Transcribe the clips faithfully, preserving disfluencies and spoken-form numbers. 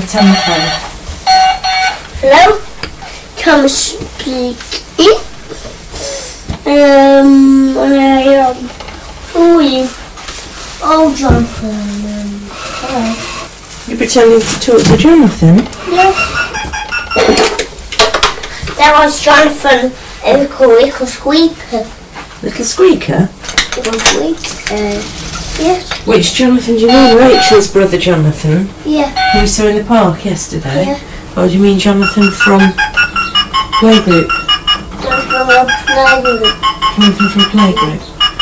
telephone. Hello? Thomas speaking. Um, I, um, who are you? Oh, Jonathan. Um, hello. You're pretending to talk to Jonathan? Yes. That was Jonathan, a little, little squeaker. Little squeaker? Little squeaker. Yes. Which Jonathan do you mean? Rachel's brother Jonathan? Yeah. Who we saw in the park yesterday? Yeah. Or do you mean Jonathan from Playgroup? Jonathan from Playgroup. Jonathan from Playgroup.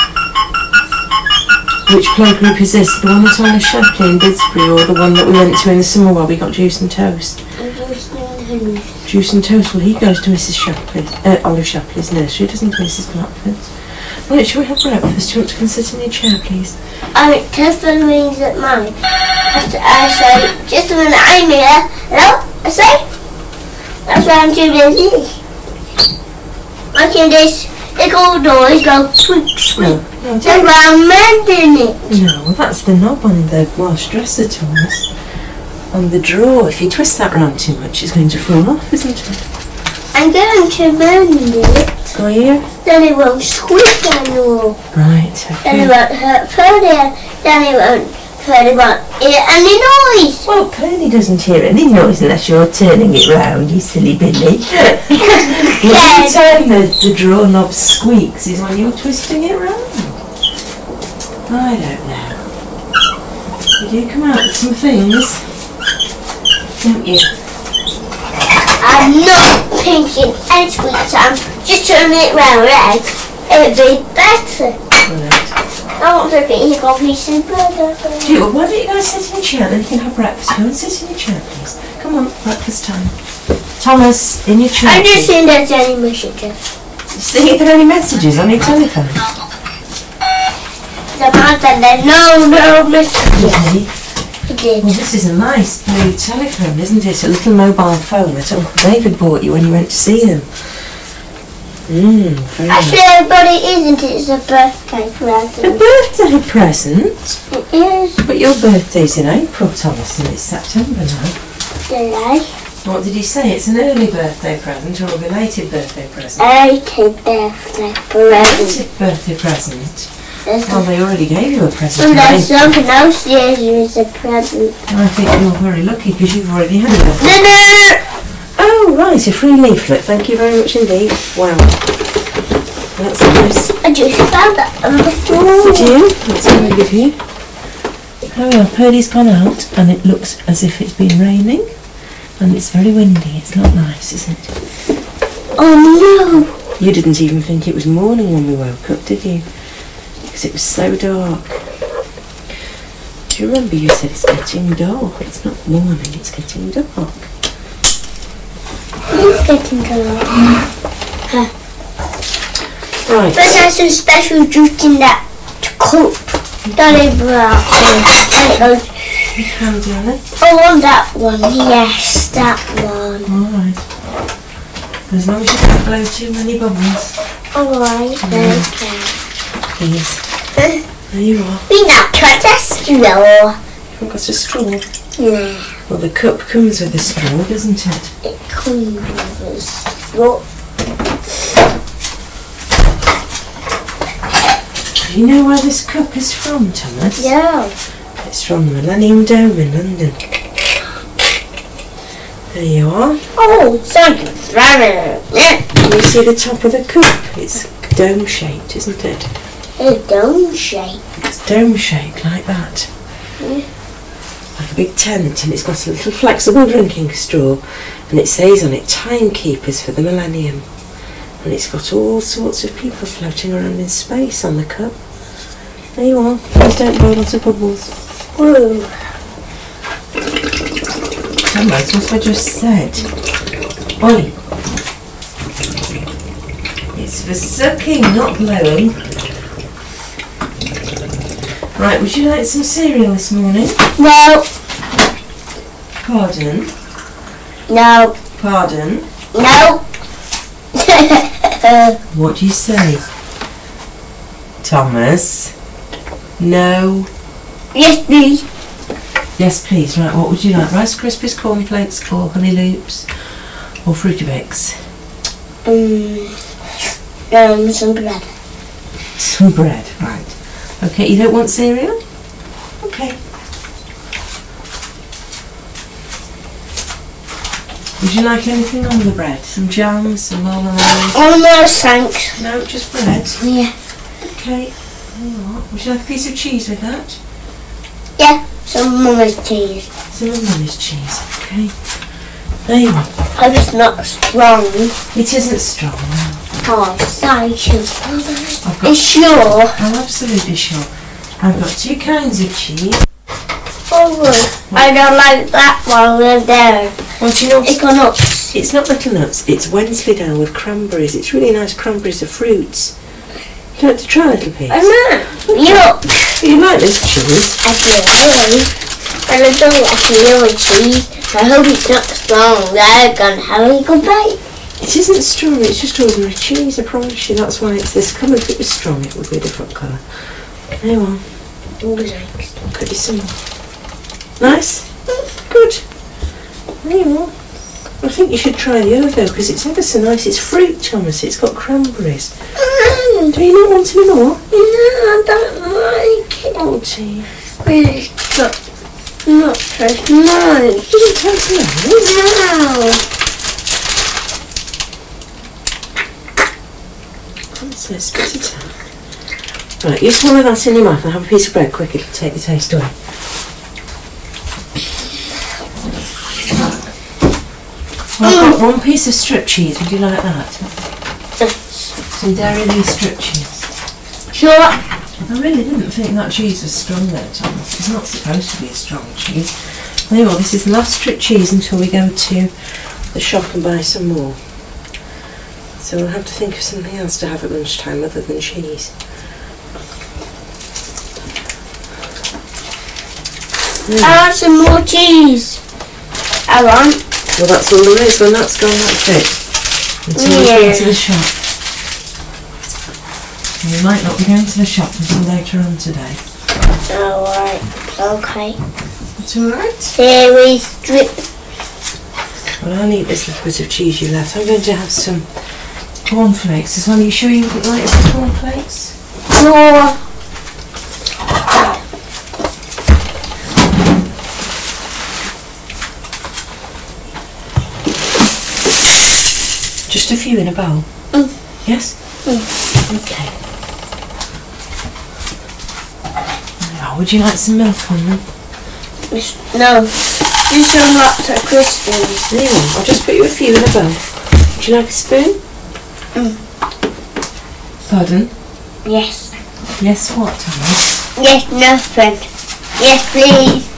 Which playgroup is this? The one that's on the Shapley in Didsbury, or the one that we went to in the summer while we got juice and toast? Juice and toast. Juice and toast. Well, he goes to Missus Shapley, uh, Olive Shapley's nursery, doesn't he, Missus Blackford's? Right, shall we have breakfast? Do you want to come sit in your chair, please? I telephone rings at mine. I, I say, just a minute, I'm here. Hello? I say? That's why I'm too busy. Watching this little noise go squeak, squeak. No, no, That's why I'm mending it. no, well, that's the knob on the wash dresser, Thomas. On the drawer. If you twist that round too much, it's going to fall off, isn't it? I'm going to mend it. Are you? Then it won't squeak anymore. Right, Then it okay. won't hurt further. Then it won't hurt. It won't hear any noise. Well, Purdy doesn't hear any noise unless you're turning it round, you silly Billy. The only time the, the drawer knob squeaks is when you're twisting it round. I don't know. You do come out with some things, don't you? I'm not pinching any squeaks. I'm just turning it round, right? It'd be better. Right. I want to be here, obviously, brother. Do you, why don't you go sit in your chair, then you can have breakfast. Go and sit in your chair, please. Come on, breakfast time. Thomas, in your chair. I'm just please. seeing there's any messages. See if there are any messages on your telephone. The man said there's no, no messages. Okay. He did. Well, this is a nice blue telephone, isn't it? A little mobile phone that Uncle David bought you when you went to see him. Mmm, very Actually, nice. everybody isn't. It's a birthday A present. birthday present? It is But your birthday's in April, Thomas, and it's September now. today. What did he say? It's an early birthday present or a belated birthday present? eightieth birthday present. Belated birthday present? There's Well, they already gave you a present. And there's today. something else here is a present. I think you're very lucky because you've already had a birthday. No, no! Oh, right, a free leaflet. Thank you very much indeed. Wow. That's nice. I just found that on the floor. Did you? That's very good of you. Oh well, Purdy's gone out and it looks as if it's been raining and it's very windy. It's not nice, is it? Oh You didn't even think it was morning when we woke up, did you? Because it was so dark. Do you remember you said it's getting dark? It's not morning, it's getting dark. no! It's getting dark. Huh. Right. But there's some special juice in that cup. Don't even out. And it goes, You can do it. oh, on that one. Yes, that one. Alright. As long as you don't blow too many bubbles. Alright, okay. Please. There you are. We now try to straw. You haven't got a straw. Yeah, Well, the cup comes with a straw, doesn't it? it comes with a straw. Do you know where this cup is from, Thomas? Yeah. It's from the Millennium Dome in London. There you are. Oh, something funny. Can you see the top of the cup? It's dome shaped, isn't it? It's dome shape. It's dome shaped like that. Yeah. Like a big tent, and it's got a little flexible drinking straw, and it says on it timekeepers for the millennium. And it's got all sorts of people floating around in space on the cup. There you are. Please don't blow lots of bubbles. Whoa. Thomas, what I just said. Oi. It's for sucking, not blowing. Right, would you like some cereal this morning? No. Pardon? No. Pardon? No. What do you say? Thomas? No. Yes, please. Yes, please. Right, what would you like? Rice Krispies, cornflakes, or honey loops, or fruity bakes? Um, um, some bread. Some bread, right. Okay, you don't want cereal? Okay. Would you like anything on the bread? Some jam, some marmalade? Oh no, thanks. No, just bread? Yeah. Okay. There you are. Would you like a piece of cheese with that? Yeah, some mummy's cheese. Some of mummy's cheese, okay. There you are. Hope it's not strong. It isn't strong. Oh, thank you. I've got, It's sure. I'm absolutely sure. I've got two kinds of cheese. Oh, well, I don't like that one with there. Well, do you know It's got nuts. It's not little nuts, it's Wensleydale with cranberries. It's really nice cranberries of fruits. Would you like to try a little piece? I know. Yuck. You like this cheese? I do. And I don't like the other cheese. I hope it's not strong. They're going to have a good bite. It isn't strong, it's just ordinary cheese, I promise you. That's why it's this colour. If it was strong, it would be a different colour. There you are. Oh, thanks. Cut you some more. Nice? Good. There you are. I think you should try the other though, because it's ever so nice. It's fruit, Thomas. It's got cranberries. Mm. Do you not want any more? No, I don't like it. Oh, gee. It's got not taste nice. Doesn't taste nice. No. So spit it out. Right, you swallow that in your mouth and have a piece of bread quick. It'll take the taste away. Well, I've got one piece of strip cheese. Would you like that? Some Dairy Lee strip cheese. Sure. I really didn't think that cheese was strong there, Thomas. It's not supposed to be a strong cheese. There you are. This is the last strip cheese until we go to the shop and buy some more. So we'll have to think of something else to have at lunchtime other than cheese. Mm. I want some more cheese. I want. Well, that's all there is. When that's gone, that's it. Until Yeah. we go to the shop. And we might not be going to the shop until later on today. Alright. Okay. That's alright. Here we strip. Well, I'll eat this little bit of cheese you left. I'm going to have some cornflakes as well. Are you sure you would like some cornflakes? Sure. Just a few in a bowl? Mm. Yes? Mm. Okay. Now, would you like some milk on them? No. Just some lots of Krispies. There you are. I'll just put you a few in a bowl. Would you like a spoon? Mm. Pardon? Yes. Yes, what, Thomas? Yes, nothing. Yes, please.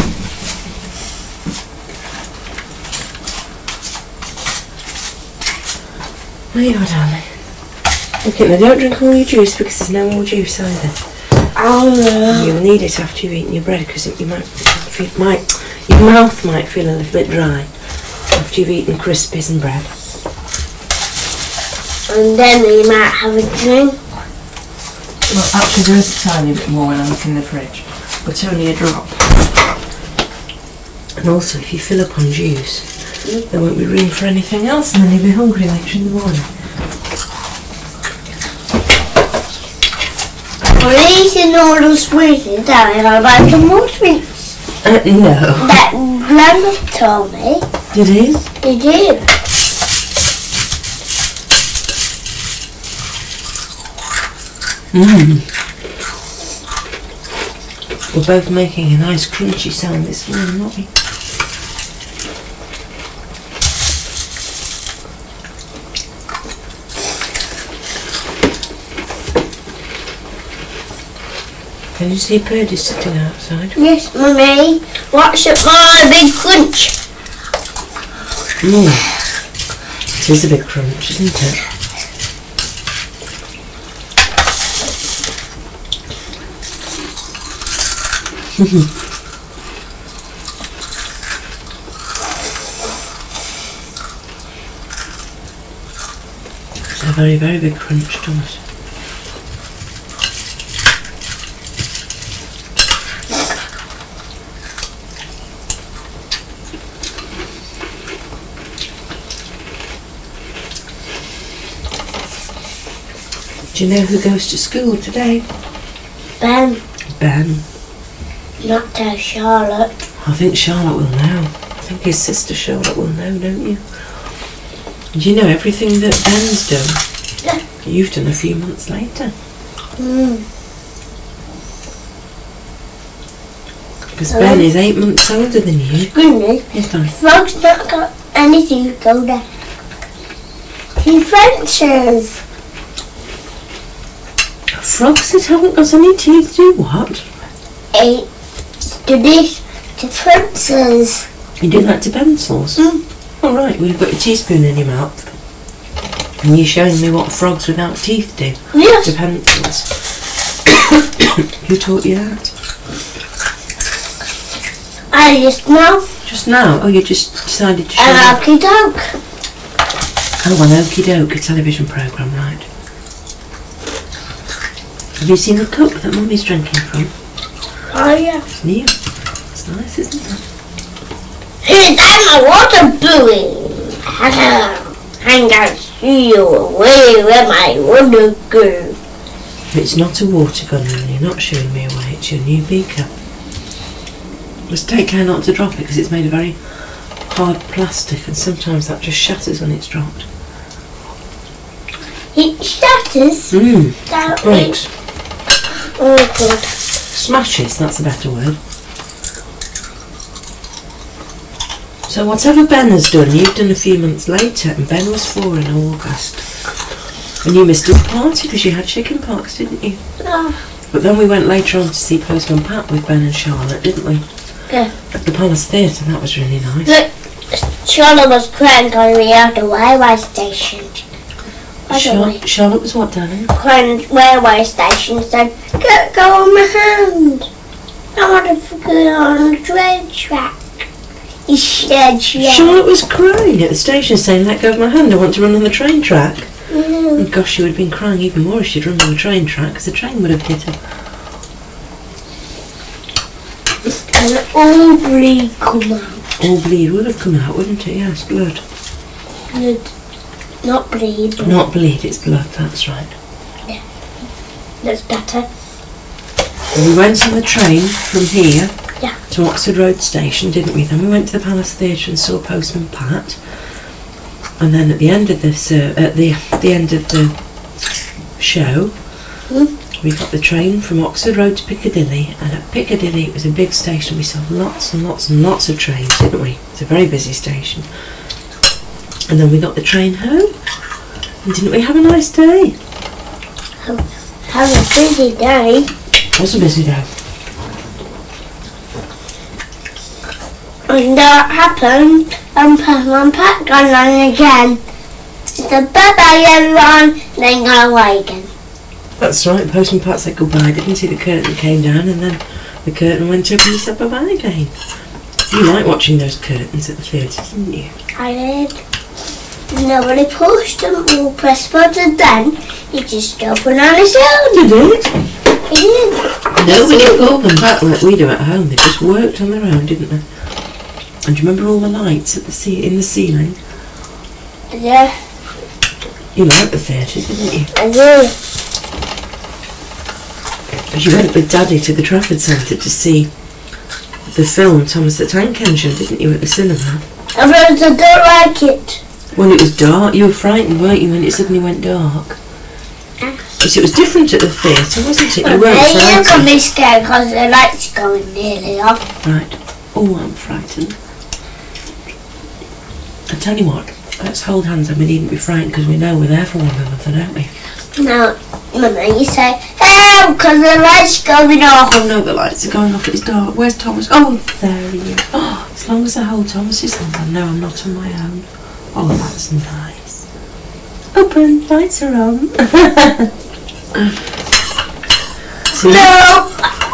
There you are, darling. Okay, now don't drink all your juice because there's no more juice either. Oh no. You'll need it after you've eaten your bread because you might, feel, might, your mouth might feel a little bit dry after you've eaten Krispies and bread. And then we might have a drink. Well, actually there is a tiny bit more when I look in the fridge, but only a drop. And also, if you fill up on juice, mm. there won't be room for anything else and then you'll be hungry later in the morning. Well, eating all the sweets, darling, I'd like some more sweets. Uh, no. That Grandma told me. Did he? He did. Mmm. We're both making a nice crunchy sound this morning, aren't we? Can you see Purdy sitting outside? Yes, Mummy. Watch it, my big crunch. Mmm. It is a big crunch, isn't it? It's a very, very big crunch, Thomas. Do you know who goes to school today? Ben. Ben. Not tell Charlotte. I think Charlotte will know. I think his sister Charlotte will know, don't you? Do you know everything that Ben's done? Yeah. You've done a few months later. Mm. Because Ben is eight months older than you. Goodness. Yes, darling. Frog's not got anything to go there. He fences. Frogs that haven't got any teeth do what? Eight. To this. To fences. You do that to pencils? Mm. All right, well, you've got your teaspoon in your mouth. And you're showing me what frogs without teeth do Yes. to pencils. Who taught you that? I just know. Just now? Oh, you just decided to show An me? okie doke. Oh, an Okie Doke, a television programme, right. Have you seen the cup that Mummy's drinking from? Oh yeah. It's new. It's nice, isn't it? Who's that my water doing? Hang on, see you away where my water go. It's not a water gun, and you're not shooing me away. It's your new beaker. Just take care not to drop it, because it's made of very hard plastic, and sometimes that just shatters when it's dropped. It shatters. Mmm. That Breaks. Oh god. Smashes, that's a better word. So whatever Ben has done, you've done a few months later, and Ben was four in August. And you missed his party because you had chicken pox, didn't you? Oh. But then we went later on to see Postman Pat with Ben and Charlotte, didn't we? Yeah. At the Palace Theatre, that was really nice. Look, Charlotte was crying on me out the railway station. By the way, Char- Charlotte was what, darling? crying at the railway station said, "Get go on my hand. I want to go on the train track." He said, yeah. Charlotte was crying at the station saying, "Let go of my hand, I want to run on the train track." Mm. And gosh, she would have been crying even more if she'd run on the train track, because the train would have hit her. And all bleed come out. All bleed would have come out, wouldn't it? Yes, blood. Blood. Not bleed. But Not bleed, it's blood, that's right. that's better. And we went on the train from here Yeah. to Oxford Road Station, didn't we? Then we went to the Palace Theatre and saw Postman Pat. And then at the end of this, uh, at the the end of the show, Mm. we got the train from Oxford Road to Piccadilly. And at Piccadilly, it was a big station. We saw lots and lots and lots of trains, didn't we? It's a very busy station. And then we got the train home. And didn't we have a nice day? Have a busy day. It was a busy day. And that happened, and Postman Pat gone on again. He said, bye bye everyone, then gone away again. That's right, Postman Pat said goodbye, didn't he? The curtain came down and then the curtain went up and he said bye-bye again. You like watching those curtains at the theatre, didn't you? I did. Nobody pushed them or pressed button then. He just opened on his own. You did? He did. Nobody pulled them back like we do at home. They just worked on their own, didn't they? And do you remember all the lights at the ce- in the ceiling? Yeah, You liked the theatre, didn't you? I did. Because you went with Daddy to the Trafford Centre to see the film Thomas the Tank Engine, didn't you, at the cinema? Everyone said, don't like it. Well, it was dark. You were frightened, weren't you, when it suddenly went dark? Because it was different at the theatre, wasn't it? You weren't Well, you frightened. can be scared because the lights are going nearly off. Right. Oh, I'm frightened. I tell you what, let's hold hands and we needn't be frightened because we know we're there for one another, don't we? Now, Mummy, you say, help, because the lights are going off. Oh no, the lights are going off, it's dark. Where's Thomas? Oh, there he is. Oh, as long as I hold Thomas's hand, I know I'm not on my own. Oh, that's nice. Open, lights are on. See? Hello.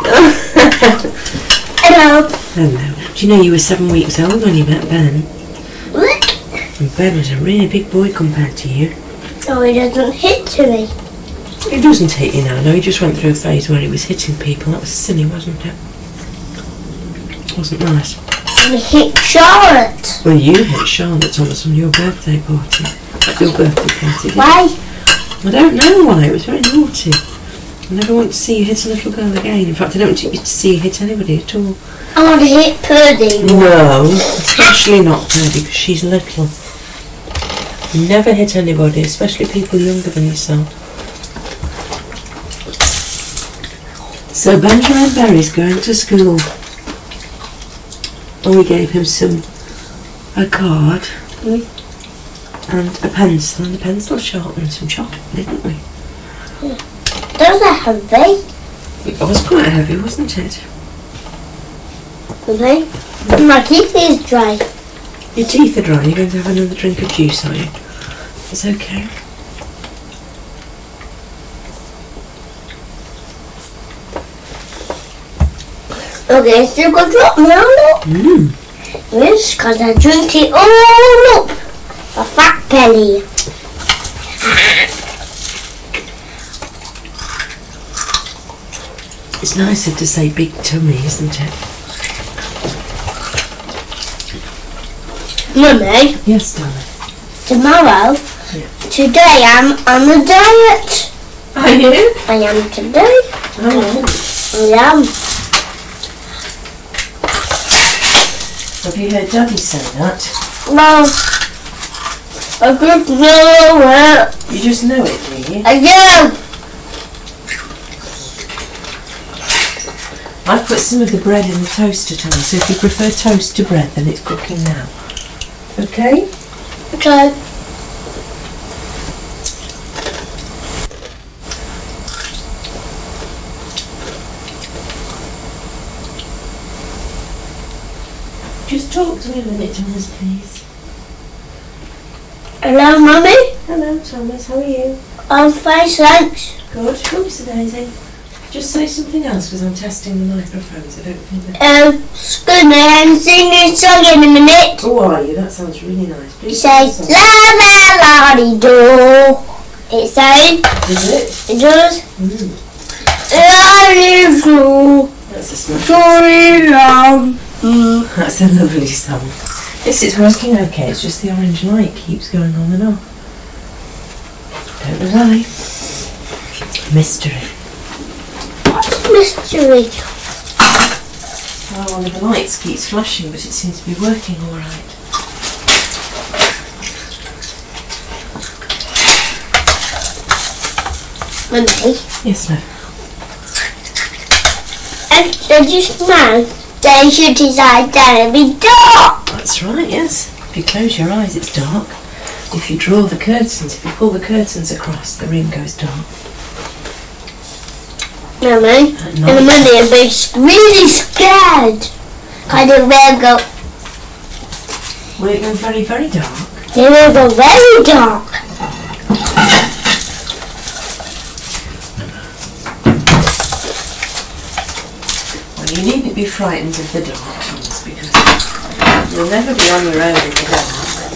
Hello. Hello. Do you know you were seven weeks old when you met Ben? What? And Ben was a really big boy compared to you. Oh, he doesn't hit to me. He doesn't hit you now, no, he just went through a phase where he was hitting people. That was silly, wasn't it? Wasn't nice. And he hit Charlotte. Well, you hit Charlotte Thomas on your birthday party. At your birthday party, didn't Why? you? I don't know why, it was very naughty. I never want to see you hit a little girl again. In fact, I don't want you to see you hit anybody at all. I want to hit Purdy. No, especially not Purdy, because she's little. Never hit anybody, especially people younger than yourself. So Benjamin Berry's going to school. And we gave him some, a card, and a pencil, and a pencil sharpener and some chocolate, didn't we? Yeah. Those are heavy. It was quite heavy, wasn't it? Okay. My teeth is dry. Your teeth are dry, you're going to have another drink of juice, are you? It's okay. Okay, still got drop me on it. Mmm. Yes, because I drank it all up. A fat belly. It's nicer to say big tummy, isn't it? Mummy, Yes, darling. tomorrow, Yeah. today I'm on a diet. Are you? I am today. Oh. I am. Have you heard Daddy say that? No. I just know it. You just know it, do you? I do. I've put some of the bread in the toaster, Tommy, so if you prefer toast to bread, then it's cooking now. Okay? Okay. Just talk to me a minute, Thomas, please. Hello, Mummy. Hello, Thomas, how are you? I'm fine, thanks. Good. Oops, Daisy. Just say something else, because I'm testing the microphones. I don't think that... Um, excuse me, I'm singing a song in a minute. Who are you? That sounds really nice. It Please says, sing a la la la dee do. It says, song. Is it? it does, Mm. la dee do. That's a smash. Sorry, love. Mm. That's a lovely song. Yes, it's working okay. It's just the orange light keeps going on and off. Don't know why. Mystery. What's mystery? Well, one of the lights keeps flashing, but it seems to be working all right. Mummy, Yes, love. and did you smell? They should decide that it'll be dark. That's right, yes. If you close your eyes, it's dark. If you draw the curtains, if you pull the curtains across, the room goes dark. Mummy, At and the night. money will be really scared. Because it will go, Will it go very, very dark? it will go very dark. Well, you needn't be frightened of the dark, Thomas, because you'll never be on your own in the dark.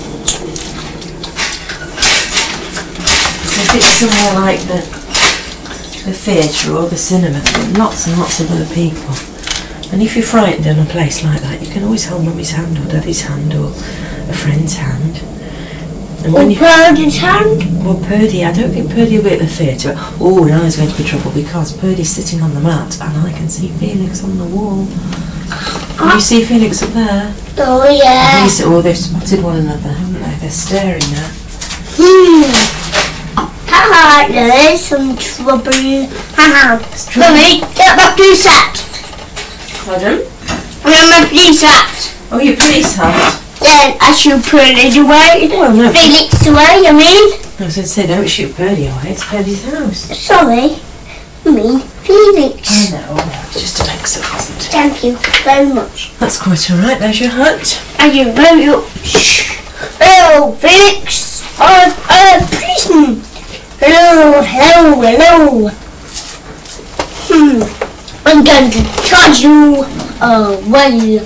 If it's somewhere like the the theatre or the cinema, there are lots and lots of other people. And if you're frightened in a place like that, you can always hold Mummy's hand or Daddy's hand or a friend's hand. And Or when you Purdy's hand. well, Purdy, I don't think Purdy will be at the theatre. Oh, now there's going to be trouble because Purdy's sitting on the mat and I can see Felix on the wall. Can you see Felix up there? Oh yeah. These, oh, they've spotted one another, haven't they? They're staring now. Hmm. Haha, there is some trouble. Haha. Mummy, get my police hat. Pardon? I got my police hat. Oh, your police hat? Then I should put it away. Well, no. Felix away, I mean. I was going to say, don't shoot Purdy away. It's Purdy's house. Sorry. I mean, Felix. I know. It's just a mix-up, wasn't it? Thank you very much. That's quite all right. There's your hat. Thank you very much. Hello, Felix. I'm a prison. Hello, hello, hello. Hmm. I'm going to charge you away.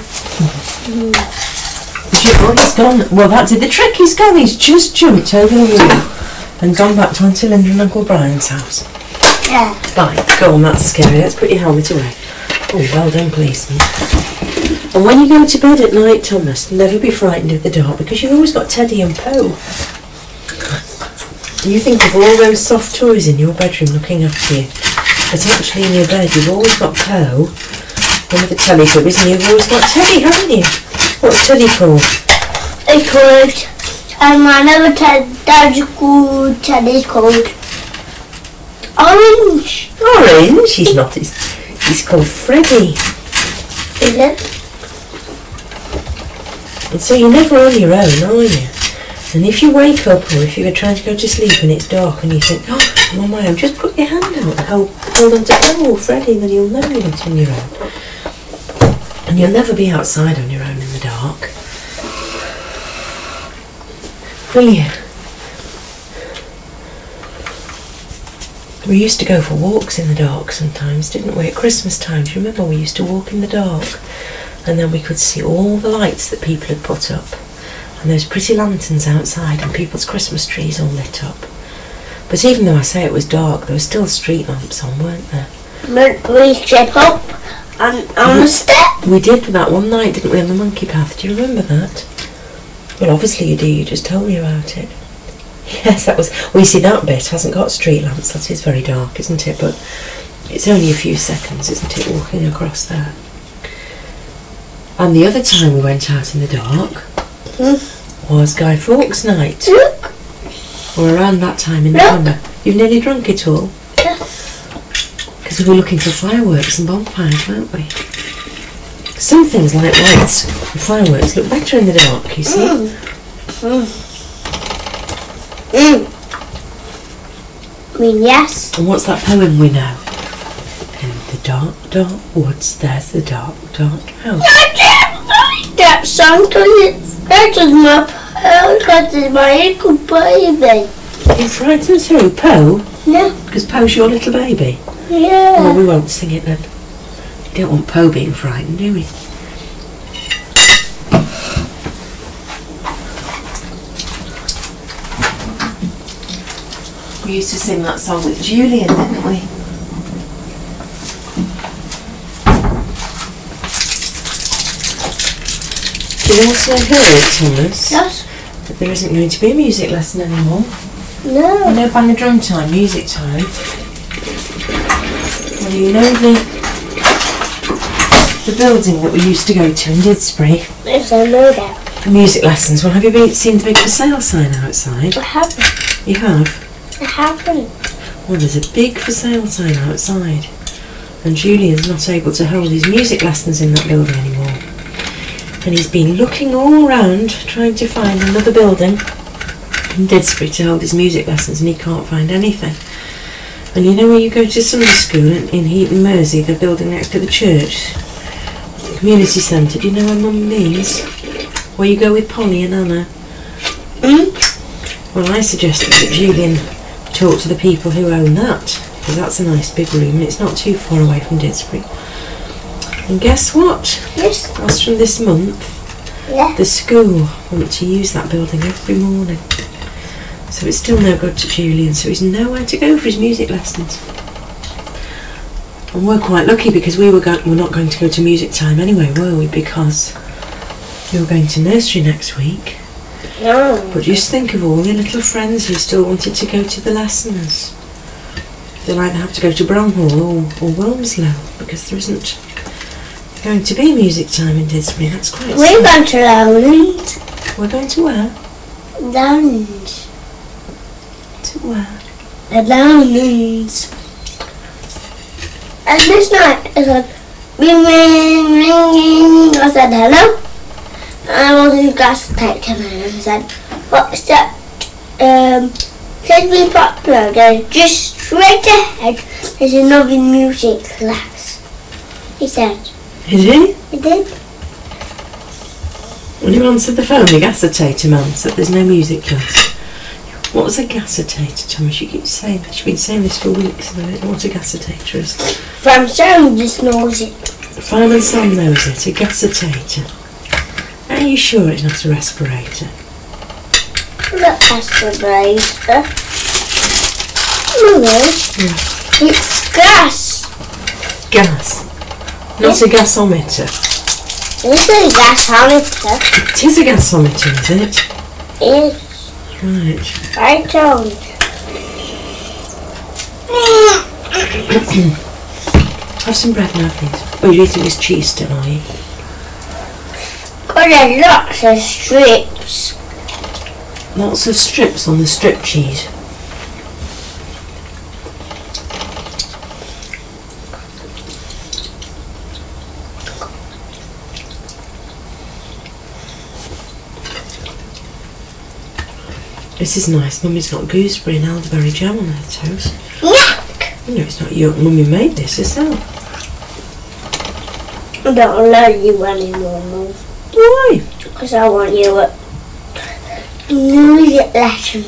Oh, he's gone. Well, that did the trick. He's gone. He's just jumped over the wall and gone back to Auntie Linda and Uncle Brian's house. Yeah. Right, go on. That's scary. Let's put your helmet away. Oh, well done, policeman. And when you go to bed at night, Thomas, never be frightened of the dark because you've always got Teddy and Poe. You think of all those soft toys in your bedroom looking after you, but actually in your bed you've always got Poe, one of the Teletubbies, and you've always got Teddy, haven't you? What's Teddy called? It's called, and my other Ted, dad's called, Teddy's called Orange. Orange? He's not, he's, he's called Freddy. Is it? And so you're never on your own, are you? And if you wake up or if you're trying to go to sleep and it's dark and you think, oh, I'm on my own, just put your hand out and hold, hold on to Poe or Freddy, then you'll never get on your own. And you'll never be outside on your own in the dark. Will you? We used to go for walks in the dark sometimes, didn't we? At Christmas time, do you remember we used to walk in the dark? And then we could see all the lights that people had put up. And those pretty lanterns outside and people's Christmas trees all lit up. But even though I say it was dark, there were still street lamps on, weren't there? But we step up on, on we, the step. We did that one night, didn't we, on the monkey path? Do you remember that? Well, obviously you do, you just told me about it. Yes, that was... Well, you see, that bit hasn't got street lamps, that is very dark, isn't it? But it's only a few seconds, isn't it, walking across there? And the other time we went out in the dark was Guy Fawkes night. Look. Or around that time in November. You've nearly drunk it all? Yes. Because we were looking for fireworks and bonfires, weren't we? Some things like lights and fireworks look better in the dark, you see. Mm. Mm. Mm. I mean, yes. And what's that poem we know? In the dark, dark woods, there's the dark, dark house. I can't find that song because it frightens my because it's my little baby. It frightens who? Poe? Yeah. Because Poe's your little baby? Yeah. Well, we won't sing it then. We don't want Poe being frightened, do we? We used to sing that song with Julian, didn't we? You also heard, Thomas, Yes. that there isn't going to be a music lesson anymore. No. No bang a drum time, music time. Well, you know the the building that we used to go to in Didsbury, Yes, I know that. for music lessons. Well, have you been, seen the big for sale sign outside? I haven't. You have? I haven't. Well, there's a big for sale sign outside, and Julian's not able to hold his music lessons in that building anymore. And he's been looking all round trying to find another building in Didsbury to hold his music lessons, and he can't find anything. And you know where you go to Sunday school in, in Heaton Mersey, the building next to the church, the community centre, do you know where Mum means? Where you go with Polly and Anna? Mm? Well, I suggested that Julian talk to the people who own that, because that's a nice big room and it's not too far away from Didsbury. And guess what? Yes. As from this month, Yeah. the school want to use that building every morning. So it's still no good to Julian, so he's nowhere to go for his music lessons. And we're quite lucky because we were, go- we're not going to go to music time anyway, were we? Because we were going to nursery next week. No. But just think of all your little friends who still wanted to go to the lessons. They'll either have to go to Bramhall or, or Wilmslow because there isn't going to be music time in Didsbury. That's quite We're sad. going to Lowlands. We're going to where? Lowlands. To where? The Lowlands. And this night, it said, ring, ring, ring. I said, hello. And I wanted to gas take him in and said, what's that? Um, said we popular. Then just straight ahead, there's another music class. He said. Did he? He did. When you answered the phone, the gasitator man said there's no music class. What was a gasitator, Thomas? You keep saying this. You've been saying this for weeks, and I don't know what a gasitator is. From Sam just knows it. Fireman Sam knows it, a gasitator. Are you sure it's not a respirator? Look past the razor. Mother, Yeah. it's gas. Gas. Not a gasometer. This is a gasometer. It is a gasometer, is it? Yes, Right. I told you. Have some bread now, please. Oh, you're eating this cheese still, are you? Got there's lots of strips. Lots of strips on the strip cheese. This is nice. Mummy's got gooseberry and elderberry jam on her toast. Yuck! No, it's not you. Mummy made this herself. I don't love you anymore, Mum. Why? Because I want you at music lesson.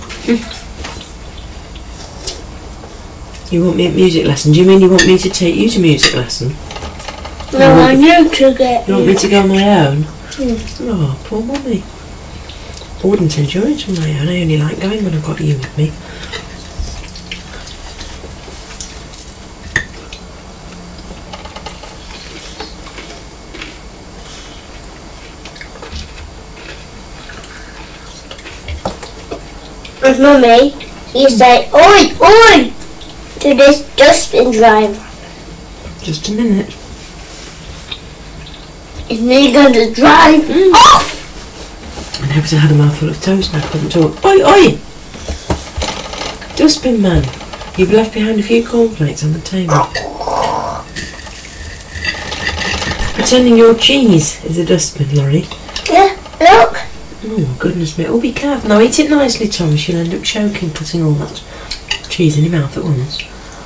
You want me at music lesson? Do you mean you want me to take you to music lesson? No, I want you to get. You want me to go on my own? Mm. Oh, poor Mummy. I wouldn't enjoy it on my own. I only like going when I've got you with me. With Mummy, you say, oi, oi, to this dustbin driver. Just a minute. Is he going to drive mm. off? I know, because I had a mouthful of toast and I couldn't talk. Oi, oi! Dustbin man, you've left behind a few cornflakes on the table. Pretending your cheese is a dustbin, Laurie. Yeah, look. Oh, goodness me. Oh, be careful. Now, eat it nicely, Thomas. You'll end up choking, putting all that cheese in your mouth at once.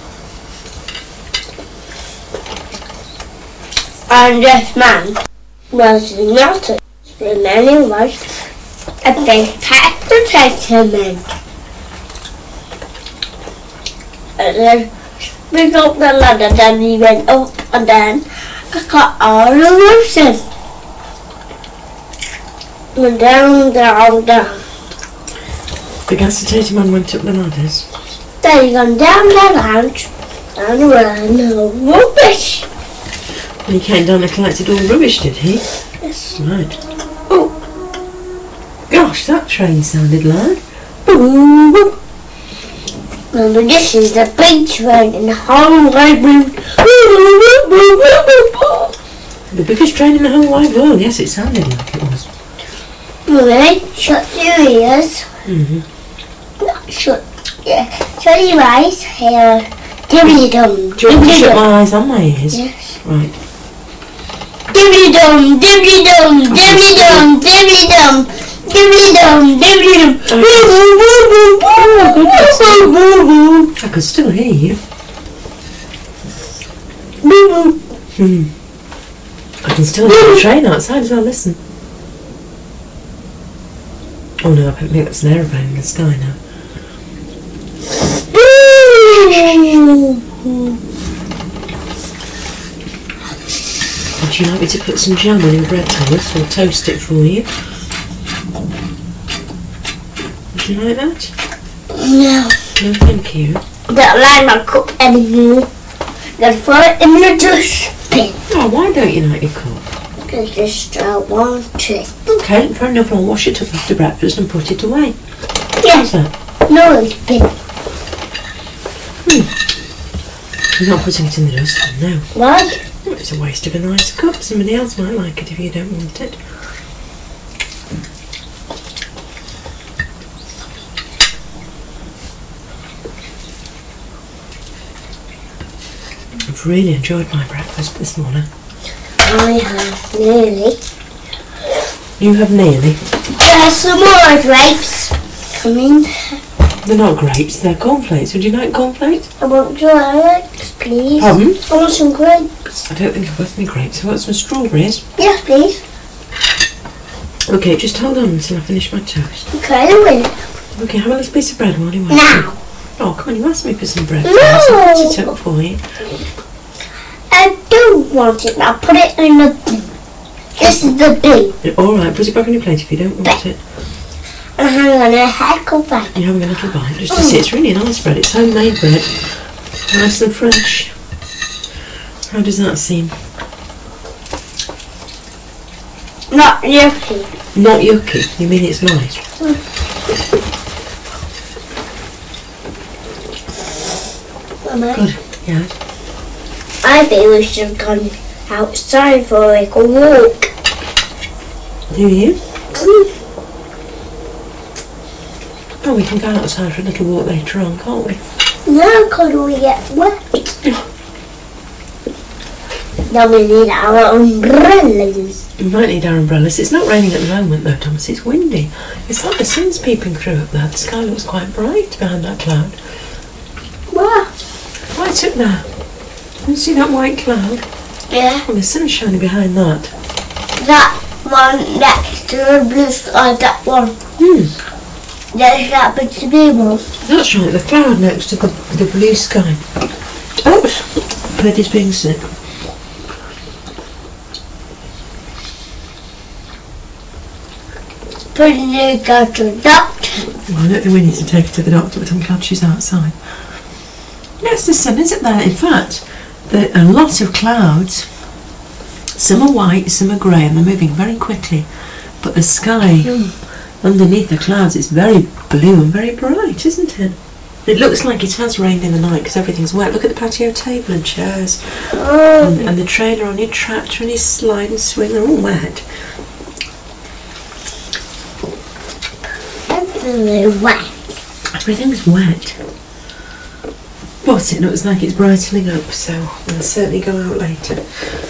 And this man was not a the man was a big fat potato man. And then we got the ladder, then he went up and then I got all the roofs in. And down, down, down. The agitated man went up the ladders. Then he gone down the lounge and ran the rubbish. And he came down and collected all rubbish, did he? Yes. Right. Oh! Gosh, that train sounded loud. Boom, boom. Remember, this is the big train in the whole wide world. The biggest train in the whole wide world. Yes, it sounded like it was. Mummy, shut your ears. Mm-hmm. Shut, yeah, shut your eyes. Here, dibbly dum. Do you want me to shut my eyes and my ears? Yes. Right. Dibbly dum, dibbly dum, dibbly dum, dibbly dum, dibbly dum, dibbly dum. I could still hear you. Hmm. I can still hear the train outside as well. Listen. Oh no, I think that's an aeroplane in the sky now. Would you like me to put some jam on your bread, Thomas, or toast it for you? Would you like that? No. No, thank you. Don't like my cup anymore. Gotta throw it in the dustbin. Oh, why don't you like your cup? Because I just don't want it. Okay, fair enough. I'll wash it up after breakfast and put it away. Yes. How's that? No, it's been. Hmm. You're not putting it in the dustbin, no. What? It's a waste of a nice cup. Somebody else might like it if you don't want it. I've really enjoyed my breakfast this morning. I have nearly. You have nearly. There's some more grapes coming. They're not grapes, they're cornflakes. Would you like cornflakes? I want grapes, please. Pardon? I want some grapes. I don't think I've got any grapes. I want some strawberries. Yes, please. Okay, just hold on until I finish my toast. Okay, then wait. Okay, have a little piece of bread while you wait. Now. Oh, come on, you asked me for some bread. No. I'll put it up for you. I don't want it now. Put it in the bin. This is the bin. Alright, put it back on your plate if you don't want it. And hang on a heck of a You're having a little bite. Just to see, it's really nice bread. It's homemade bread. Nice and fresh. How does that seem? Not yucky. Not yucky? You mean it's nice? Mummy. Good, yeah. I think we should have gone outside for like a walk. Do you? Mm. Oh, we can go outside for a little walk later on, can't we? No, because we get wet. Then we need our umbrellas. We might need our umbrellas. It's not raining at the moment though, Thomas. It's windy. It's like the sun's peeping through up there. The sky looks quite bright behind that cloud. Wow. Right up there. Can you see that white cloud? Yeah. Well, the sun's shining behind that. That one next to the blue sky, that one. Hmm. There's that big to be one. That's right, the cloud next to the, the blue sky. Oops. Freddie's being sick. Pretty near go to the doctor. Well, I don't think we need to take her to the doctor, but I'm glad she's outside. Yes, the sun isn't there. In fact, there are a lot of clouds. Some are white, some are grey, and they're moving very quickly. But the sky mm. underneath the clouds is very blue and very bright, isn't it? It looks like it has rained in the night because everything's wet. Look at the patio table and chairs. Oh. And, and the trailer on your tractor and his slide and swing, they're all wet. Everything's wet. Everything's wet. But it looks like it's brightening up, so we'll certainly go out later.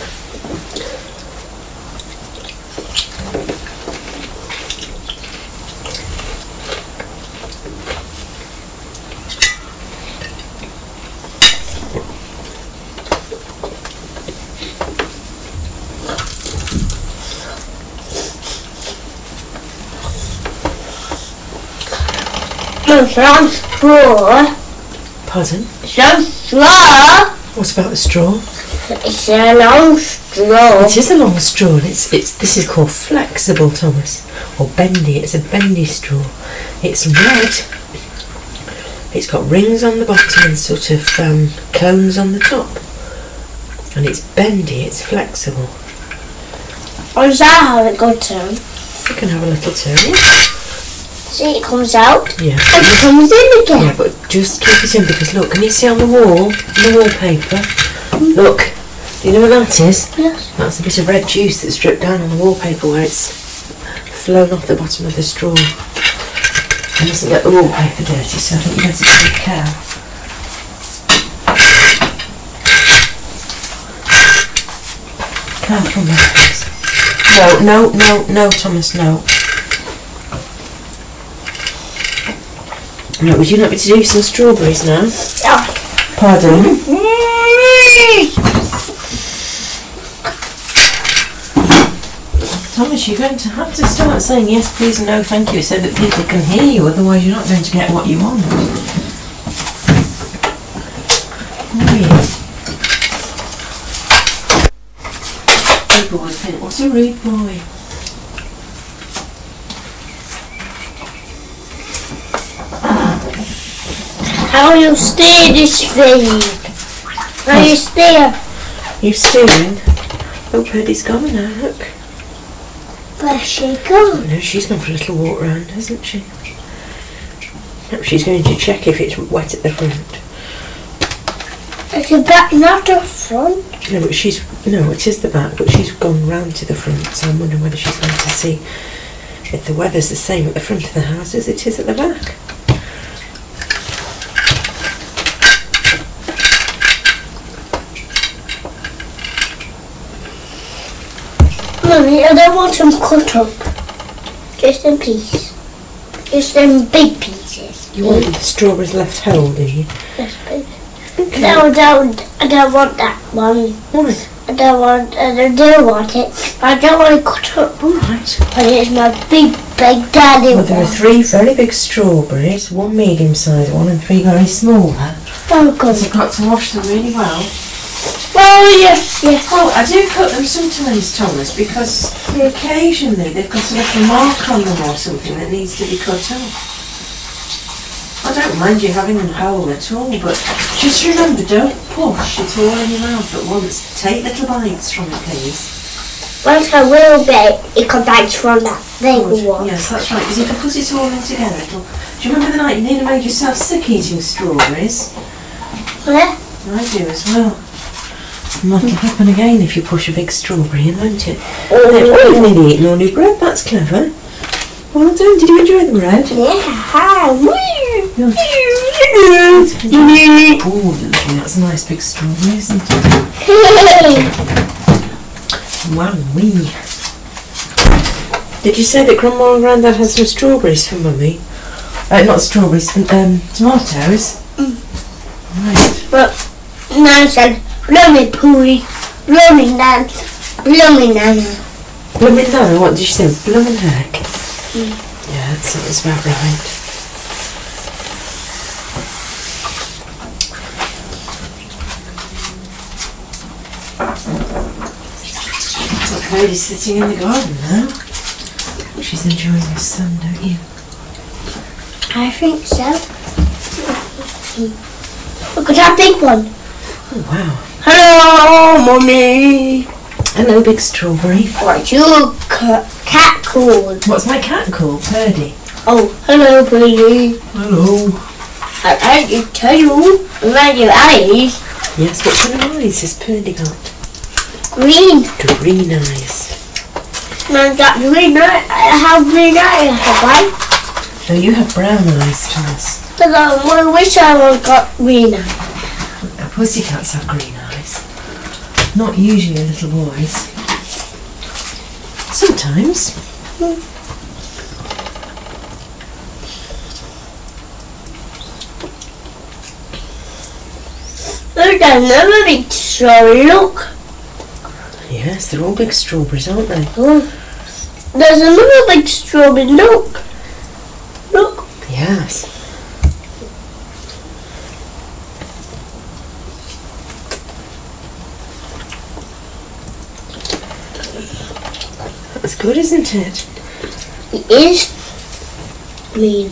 It's on straw. Pardon? It's on straw. What about the straw? It's a long straw. It is a long straw. And it's it's. This is called flexible, Thomas, or bendy. It's a bendy straw. It's red. It's got rings on the bottom and sort of um, cones on the top, and it's bendy. It's flexible. Or does that have a good turn? You can have a little turn. See, it comes out. Yeah. And it comes in again. Yeah, but just keep it in because look, can you see on the wall, the wallpaper? Mm. Look, do you know what that is? Yes. That's a bit of red juice that's dripped down on the wallpaper where it's flown off the bottom of the straw. It doesn't get the wallpaper dirty, so I think you better take care. Careful there, please. No, no, no, no, Thomas, no. Right, would you like me to do some strawberries now? Yeah. Pardon? Thomas, you're going to have to start saying yes please and no thank you so that people can hear you, otherwise you're not going to get what you want. Weird. People would think, what a rude boy. How you steer this thing? How you steer? You steering? Oh, Purdy's gone now, look. Where's she gone? No, she's gone for a little walk round, hasn't she? No, she's going to check if it's wet at the front. It's the back, not the front. No, but she's no, it is the back, but she's gone round to the front, so I'm wondering whether she's going to see if the weather's the same at the front of the house as it is at the back. Mummy, I don't want them cut up. Just in pieces. Just in big pieces. You want the strawberries left whole, do you? Yes, please. Okay. No, I don't. I don't want that one. What? I don't want. I do want it. I don't want to cut up. All right. But it's my big, big daddy Well, there one. are three very big strawberries, one medium-sized one, and three very small. Oh, God. So I've got to wash them really well. Oh, yes, yes. Oh, I do cut them sometimes, Thomas, because occasionally they've got a little mark on them or something that needs to be cut off. I don't mind you having them whole at all, but just remember, don't push it all in your mouth at once. Take little bites from it, please. Once I will be, it comes out from that big Good. one. Yes, that's right, because if you put it all in together, it'll... Do you remember the night you nearly made yourself sick eating strawberries? Yeah. I do as well. And that'll happen again if you push a big strawberry in, won't it? Oh, Oh, you've nearly eaten all your bread. That's clever. Well done. Did you enjoy the bread? yeah. You're- Oh, lovely. That's a nice big strawberry, isn't it? Wowee. Did you say that Grandma and Grandad had some strawberries for Mummy? Uh, not strawberries, um, tomatoes. Mm. Right. But Nan said, blooming pooey, blooming nan, blooming nana. Bloomin' Nana, what did she say? Bloomin' heck. Mm. Yeah, that sounds about right. So Cody's sitting in the garden now. She's enjoying the sun, don't you? I think so. Look at that big one. Oh, wow. Hello, Mummy. Hello, big strawberry. What's your ca- cat called? What's my cat called? Purdy. Oh, hello, Purdy. Hello. I like your tail. I like your eyes. Yes, what kind of eyes has Purdy got? Green. Green eyes. And I've got green eyes. I have green eyes, have I? No, you have brown eyes, Thomas. But I wish I would got green eyes. Now, pussycats have green eyes. Not usually little boys. Sometimes. Look, another big strawberry. Look. Yes, they're all big strawberries, aren't they? Oh, there's another big strawberry. Look. Look. Yes. That's good, isn't it? It is green.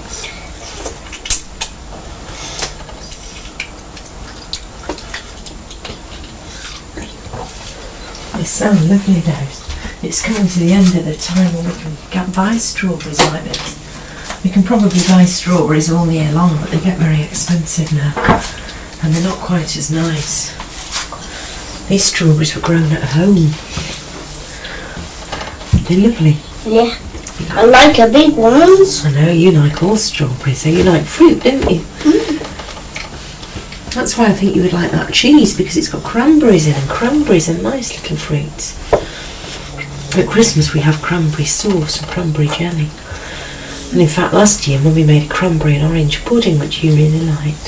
They sound lovely though. It's coming to the end of the time when we can get, buy strawberries like this. We can probably buy strawberries all year long, but they get very expensive now. And they're not quite as nice. These strawberries were grown at home. They're lovely. Yeah. I like the big ones. I know, you like all strawberries, so you like fruit, don't you? Mm. That's why I think you would like that cheese, because it's got cranberries in, and cranberries are nice little fruits. At Christmas we have cranberry sauce and cranberry jelly. And in fact last year Mummy made a cranberry and orange pudding, which you really liked.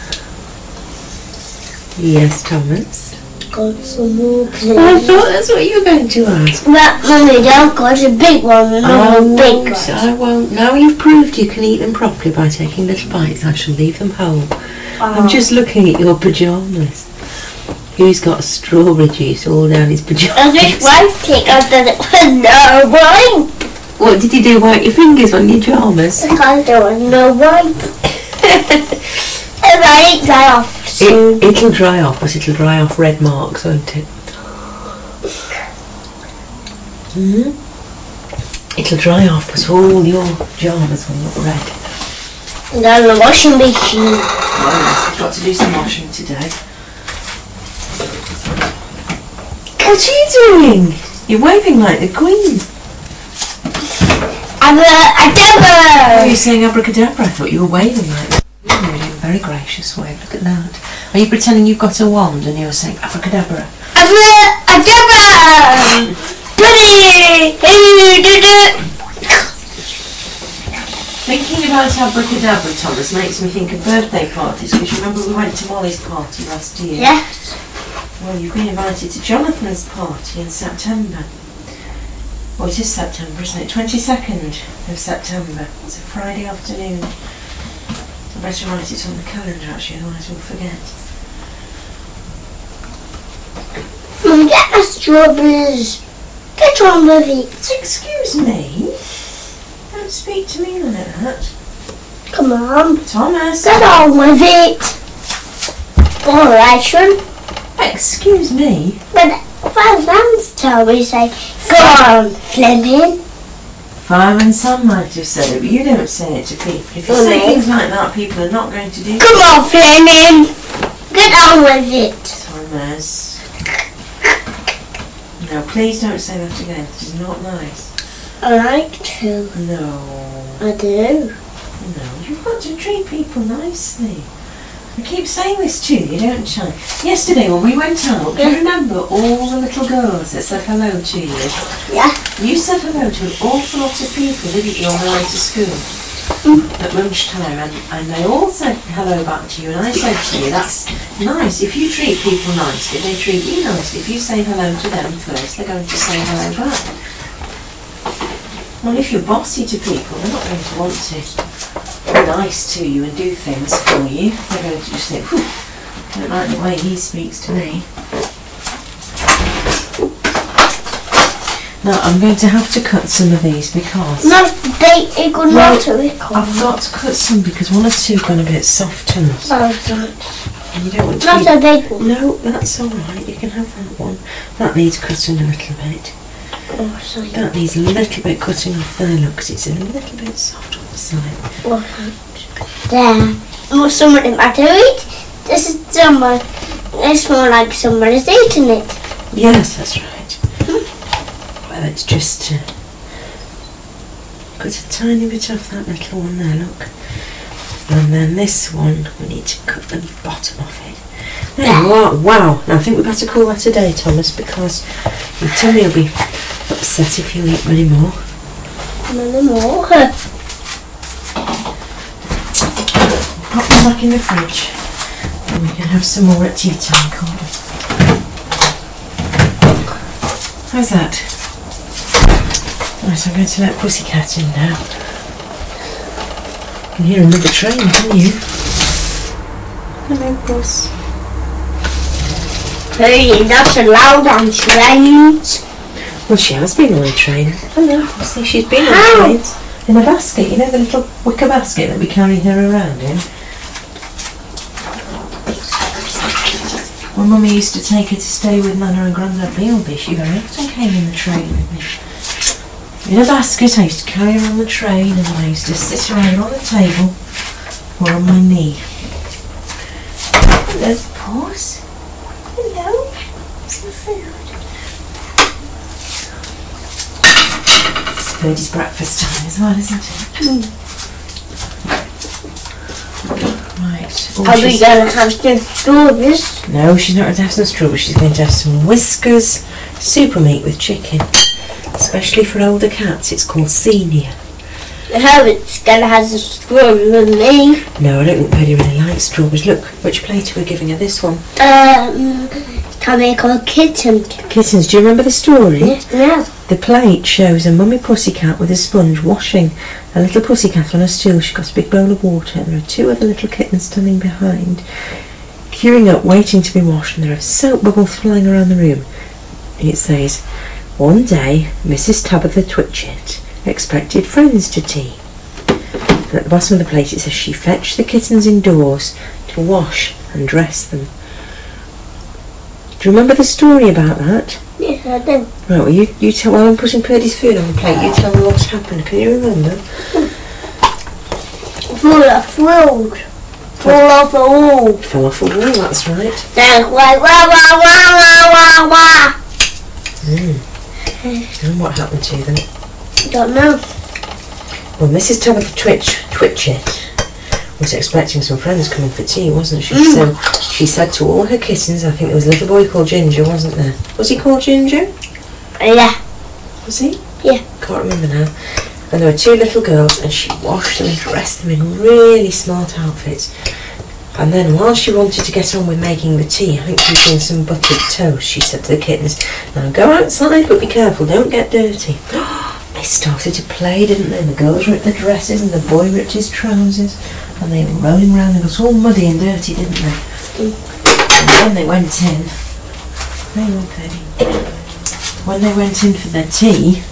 Yes, Thomas? Got some more, please. I thought that's what you were going to ask. But Mummy, don't got a big one, I not a big won't, one. I won't. Now you've proved you can eat them properly by taking little bites, I shall leave them home. I'm just looking at your pyjamas. He's got strawberry juice all down his pyjamas. I just wipe it under the no wipe. What did you do? Wipe your fingers on your pyjamas? I can't do it, no wipe. And I ain't dry off soon. It, it'll dry off, but it'll dry off red marks, won't it? Hmm? It'll dry off, but all your pyjamas will look red. And then the washing machine. Oh yes, I've got to do some washing today. What are you doing? You're waving like the Queen. Abracadabra! Oh, you're saying abracadabra. I thought you were waving like that. You're doing a very gracious wave. Look at that. Are you pretending you've got a wand and you're saying abracadabra? Abracadabra! Pretty! Hey, did it! Thinking about abracadabra, Thomas, makes me think of birthday parties, because you remember we went to Molly's party last year? Yes. Well, you've been invited to Jonathan's party in September. Well, it is September, isn't it? twenty-second of September. It's a Friday afternoon. I better write it on the calendar, actually, otherwise we'll forget. Mum, get my strawberries. Get on with it. Excuse me? Don't speak to me like that. Come on. Thomas! Get on with it. Alright, son. Excuse me? But Father Sam's told me to say, go on, Fleming. Father and Son might have said it, but you don't say it to people. If you say Okay. things like that, people are not going to do Come on, Fleming. Get on with it. Thomas. No, please don't say that again. It's not nice. I like to. No. I do. No, you've got to treat people nicely. I keep saying this to you, don't I? Yesterday when we went out, do you remember all the little girls that said hello to you? Yeah. You said hello to an awful lot of people, didn't you, on the way to school? Mm. At lunchtime, and, and they all said hello back to you, and I said to you, that's nice. If you treat people nicely, they treat you nicely. If you say hello to them first, they're going to say hello back. Well, if you're bossy to people, they're not going to want to be nice to you and do things for you. They're going to just think, whew, I don't like the way he speaks to me. Now, I'm going to have to cut some of these because... Not they, it could Well, not have I've got to cut some because one or two have gone a bit soft to us. Oh, And you don't want to not eat- a big one. No, that's alright, you can have that one. That needs cutting a little bit. Oh, sorry. That needs a little bit cutting off there, look, because it's a little bit soft on the side. What? There. Oh, someone about to eat. This is someone. It's more like someone is eating it. Yes, that's right. Well, it's just uh, cut a tiny bit off that little one there, look. And then this one, we need to cut the bottom off it. There you are. Wow. Now I think we better call that a day, Thomas, because your tummy will be upset if you eat many more. Many more. Pop them back in the fridge and we can have some more at tea time, can't we? How's that? Right, I'm going to let Pussycat in now. You can hear another train, can you? Hello, Puss. Hey, that's a loud on trains. Well, she has been on a train. Hello, Pussy. She's been on How? trains. In a basket, you know, the little wicker basket that we carry her around in. When Mummy used to take her to stay with Nana and Grandad Bealby, she very often came in the train with me. In a basket, I used to carry her on the train, and I used to sit her either on the table or on my knee. Hello, Puss. Hello. Some food. It's Birdie's breakfast time as well, isn't it? Mm. Right. Oh, Are we she's- going to have some strawberries? No, she's not going to have some strawberries. She's going to have some Whiskers super meat with chicken. Especially for older cats. It's called Senior. I hope it's going to have some strawberries with me. No, I don't think Birdie really likes strawberries. Look, which plate are we giving her? This one. Um, can we call kitten? Kittens, do you remember the story? Yeah. The plate shows a mummy pussycat with a sponge washing a little pussycat on a stool. She's got a big bowl of water and there are two other little kittens standing behind, queuing up, waiting to be washed, and there are soap bubbles flying around the room. It says, one day, Missus Tabitha Twitchit expected friends to tea. And at the bottom of the plate it says she fetched the kittens indoors to wash and dress them. Do you remember the story about that? Yes, I do. Right, well you, you tell, while I'm putting Purdy's food on the plate, you tell me what's happened. Can you remember? Full of food. Full of food. Fell off a wall, that's right. Then wah wah wah wah wah wah wah. Mm. And what happened to them? Don't know. Well, Missus Tabitha Twitch, Twitchit was expecting some friends coming for tea, wasn't she? Mm. So she said to all her kittens, I think there was a little boy called Ginger, wasn't there? Was he called Ginger? Yeah. Was he? Yeah. Can't remember now. And there were two little girls and she washed them and dressed them in really smart outfits. And then while she wanted to get on with making the tea, I think she was doing some buttered toast, she said to the kittens, now go outside but be careful, don't get dirty. They started to play, didn't they? The girls ripped their dresses and the boy ripped his trousers and they were rolling around and got all muddy and dirty, didn't they? And when they went in, they were Penny. When they went in for their tea,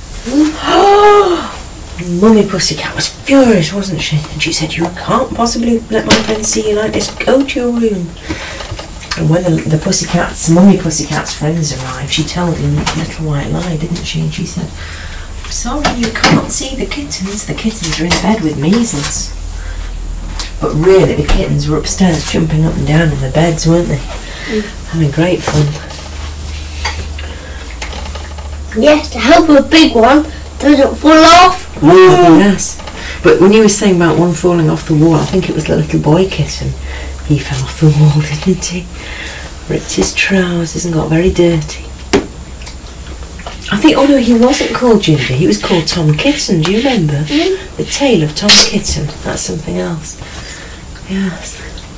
Mummy Pussycat was furious, wasn't she? And she said, you can't possibly let my friends see you like this. Go to your room. And when the, the Pussycat's, Mummy Pussycat's friends arrived, she told them a little white lie, didn't she? And she said, I'm sorry, you can't see the kittens. The kittens are in bed with measles. But really, the kittens were upstairs jumping up and down in the beds, weren't they? Mm. Having great fun. Yes, to help a big one doesn't fall off. Mm. Yes. But when you were saying about one falling off the wall, I think it was the little boy kitten. He fell off the wall, didn't he? Ripped his trousers and got very dirty. I think, oh no, he wasn't called Ginger, he was called Tom Kitten, do you remember? Mm. The Tale of Tom Kitten, that's something else. Yes.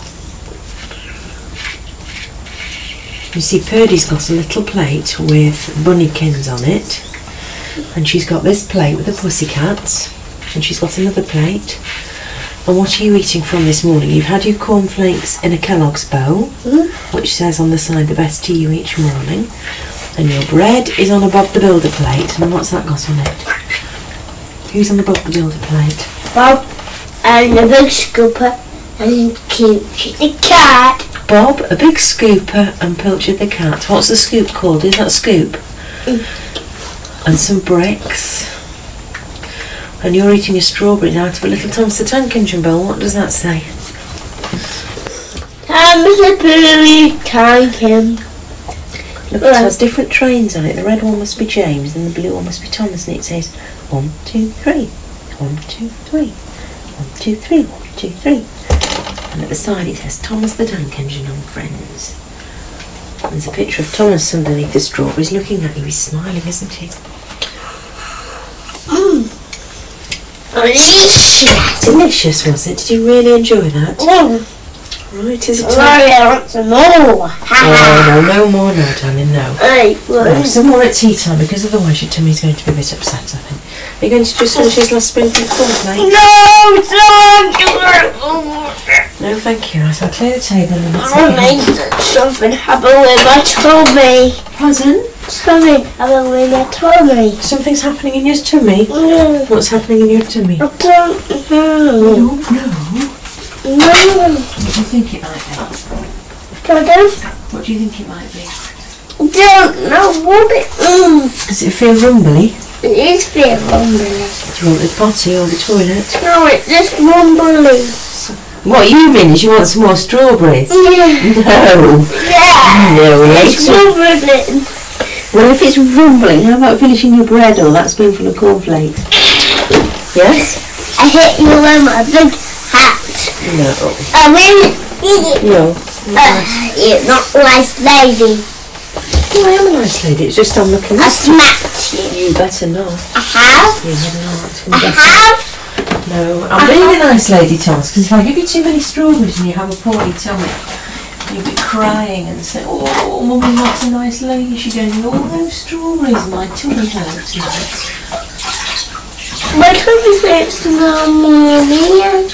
You see, Purdy's got a little plate with bunnykins on it, and she's got this plate with the pussycats, and she's got another plate. And what are you eating from this morning? You've had your cornflakes in a Kellogg's bowl, Mm. which says on the side the best to you each morning. And your bread is on a Bob the Builder plate. And what's that got on it? Who's on the Bob the Builder plate? Bob and a big scooper and cute the cat. Bob, a big scooper, and Pilchard the cat. What's the scoop called? Is that scoop? Mm. And some bricks. And you're eating a strawberry out of a little Thomas the Tank Engine bowl. What does that say? Thomas the Billy Tankin. Look, it has different trains on it. The red one must be James and the blue one must be Thomas, and it says one, two, three, one, two, three, one, two, three, one, two, three. And at the side it says Thomas the Tank Engine and Friends. There's a picture of Thomas underneath the strawberries looking at you. He's smiling, isn't he? Mmm. Delicious. Delicious, was it? Did you really enjoy that? Mm. Right, is it time? Sorry, I want some more. Oh, no, no more now, darling, no. Hey, No, some more at tea time, because otherwise your tummy's going to be a bit upset, I think. Are you going to just finish his last spoonful of cornflakes? No, don't. No, thank you. I'll clear the table and let's I take it. made something happen with my tummy. Present? Something happened with my tummy. Something's happening in your tummy? Mm. What's happening in your tummy? I don't know. No, no. No. What do you think it might be? Pardon? What do you think it might be? I don't know what it is. Does it feel rumbly? It is feel rumbly. Do you want the potty or the toilet? No, it's just rumbly. What you mean is you want some more strawberries? Yeah. No. Yeah. No, It's rumbling. Well, if it's rumbling, how about finishing your bread or that spoonful of cornflakes? Yes? I hit you with my big hat. No. I mean, No. uh, you're not a nice lady. Oh, I am a nice lady. It's just I'm looking I at smacked you. you. Better not. I have. You better not. You I better- have. No. I'm being a nice lady, Thomas, because if I give you too many strawberries and you have a poorly tummy, you'll be crying and say, oh, Mummy, that's a nice lady. She gave me all those strawberries and my tummy hurts now. My tummy hurts now, Mommy.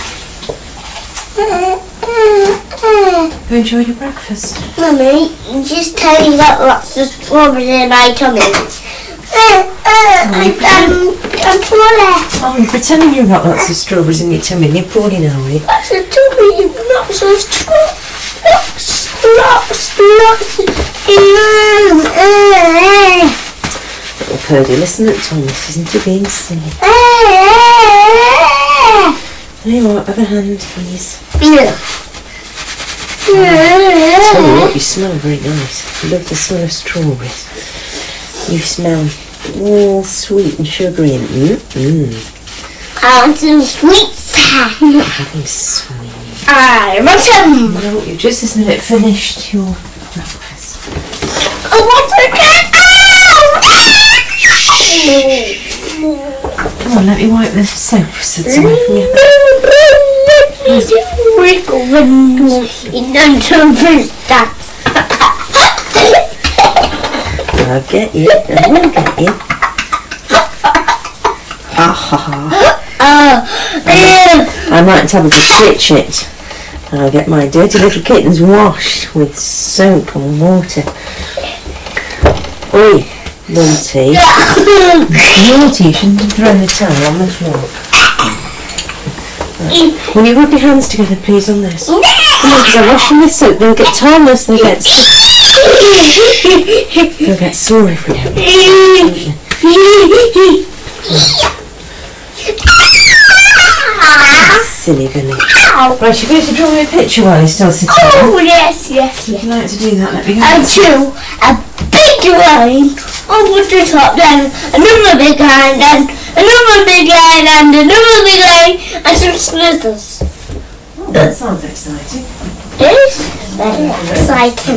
Have you enjoyed your breakfast? Mummy, just tell me got lots of strawberries in my tummy. Uh, uh, I'm, I'm, I'm poorly. Oh, you're pretending you've got lots of strawberries in your tummy and you're poorly now, are you? Lots of tummy, lots of strawberries. Lots, lots, lots. Mm, uh, Little Purdy, listen at Thomas. Isn't he being silly? uh, There you are, other hand, please. Yeah. Tell you what, you smell very nice. I love the smell of strawberries. You smell all sweet and sugary and mm, mm. I want some sweets. I'm not having sweet. I want some. No, you just isn't it finished your breakfast. I want to Come on, let me wipe the soap suds away from you. Wiggle window in the that. I'll get you. I will get you. Ha ha ha. Oh, I might have a good stitch it. I'll get my dirty little kittens washed with soap and water. Oi, naughty. Naughty, you shouldn't have thrown the towel on the floor. Right. Will you rub your hands together, please, on this? Come on, because I wash them with soap. They'll get tartless, they'll get they'll get sore if we don't. Yes. silly Billy. Ow! Right, you're going to draw me a picture while you're still sitting Oh, there. yes, yes, Would yes. you like to do that? Let me go. I drew a big line over the top, then another big line, then another big line, and another big line, and some slithers. Oh, that sounds exciting. It is very exciting.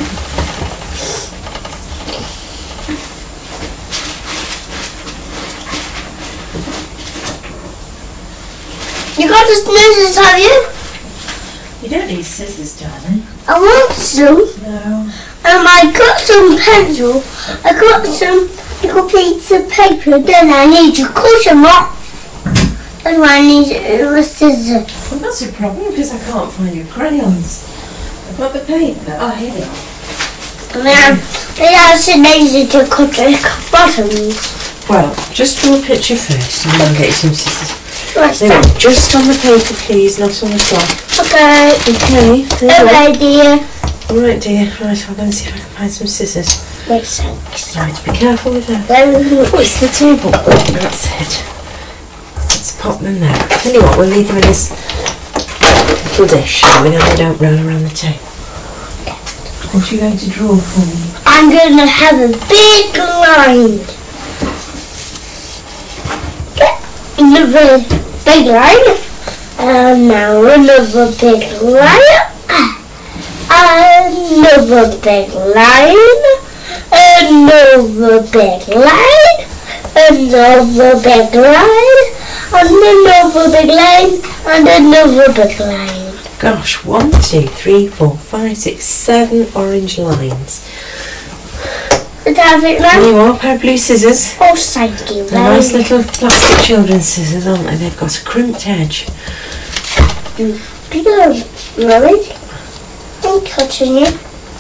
You got the scissors, have you? You don't need scissors, darling. I want some. No. Um, I got some pencil. I got some little piece of paper. Then I need to cut them off. That's why I need a scissors. Well, that's your problem because I can't find your crayons. I've got the paper. Oh, here they are. And then they have some laser to cut the bottoms. Well, just draw a picture first and then I'll get you some scissors. Right, They want just on the paper, please, not on the cloth. okay. Okay, there you Okay, dear. go. All right, dear. Right, I'll go and see if I can find some scissors. Wait, thanks. Right, be careful with that. Very Oh, good. it's the table. That's it. Let's pop them there. Tell you what, we'll leave them in this little dish, shall we? Then they don't roll around the table. What are you going to draw for me? I'm going to have a big line. Another big line. And now another big line. Another big line. Another big line. Another big line. And another big line. And another big line. Gosh, one, two, three, four, five, six, seven orange lines. Did I have it There right? you are, a pair of blue scissors. Oh, thank you. They're nice little plastic children's scissors, aren't they? They've got a crimped edge. Big Mummy, I'm touching you.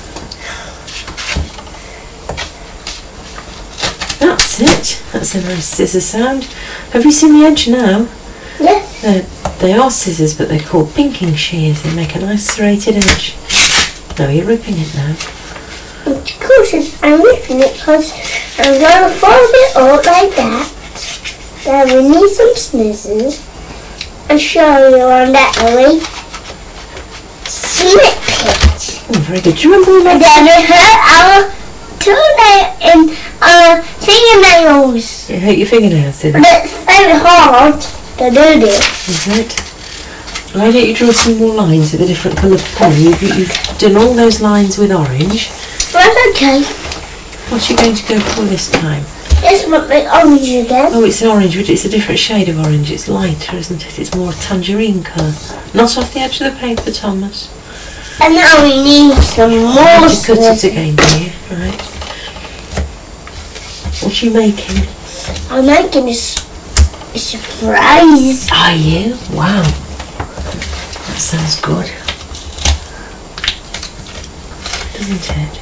That's it. That's a nice scissor sound. Have you seen the edge now? Yes. They're, they are scissors, but they're called pinking shears. They make a nice serrated edge. No, you're ripping it now. Of course, I'm ripping it because I'm going to fold it up like that. Then we need some scissors. I'll show you on that way. Snip it. Oh, very good. Do you remember when And I then we hurt our toenail and our fingernails. You hurt your fingernails, did But it? it's very hard to do this. Is it? Why don't you draw some more lines with a different coloured pen? You've, you've done all those lines with orange. That's okay. What's you going to go for this time? This might be orange again. Oh, it's orange, but it's a different shade of orange. It's lighter, isn't it? It's more a tangerine colour. Not off the edge of the paper, Thomas. And now we need some You more have to cut it scissors. again, do you? Right. What are you making? I'm making a, s- a surprise. Are you? Wow. That sounds good. Doesn't it?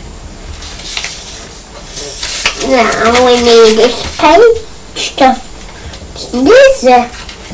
Now we need this paint stuff. Scissor.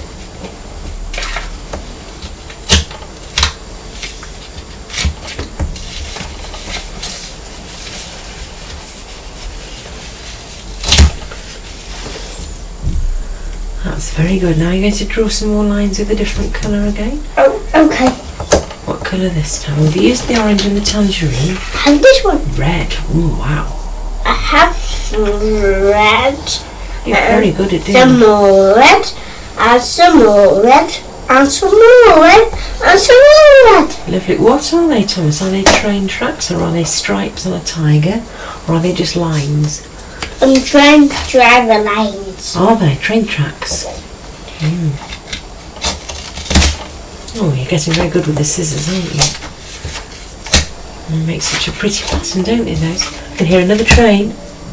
That's very good. Now you're going to draw some more lines with a different colour again. Oh, okay. What colour this time? We've used the orange and the tangerine. And this one. Red. Ooh, wow. I have red. You're very good at doing Some that. more red. And some more red. And some more red. And some more red. Lovely. What are they, Thomas? Are they train tracks or are they stripes on a tiger? Or are they just lines? I'm trying to draw the lines. Are they? Train tracks. Mm. Oh, you're getting very good with the scissors, aren't you? They make such a pretty pattern, don't they, those? I can hear another train.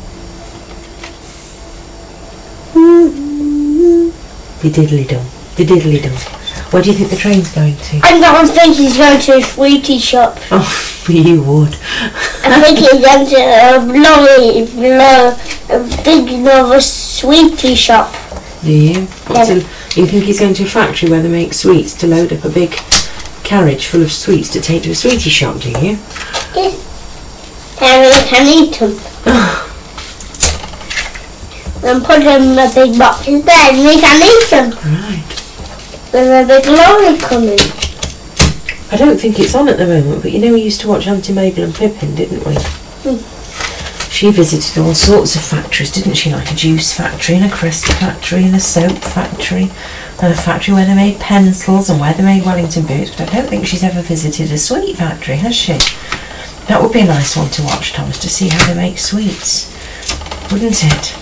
The diddly dum. The diddly dum. Where do you think the train's going to? I don't think he's going to a sweetie shop. Oh, you would. I think he's going to a lovely, lo- a big another sweetie shop. Do you? What's a, you think he's going to a factory where they make sweets to load up a big carriage full of sweets to take to a sweetie shop, do you? Yes. And we can eat them. And put them in the big boxes there and we can eat them. Right. There's a big lorry coming. I don't think it's on at the moment, but you know we used to watch Auntie Mabel and Pippin, didn't we? Hmm. She visited all sorts of factories, didn't she? Like a juice factory and a crisp factory and a soap factory and a factory where they made pencils and where they made Wellington boots, but I don't think she's ever visited a sweet factory, has she? That would be a nice one to watch, Thomas, to see how they make sweets, wouldn't it?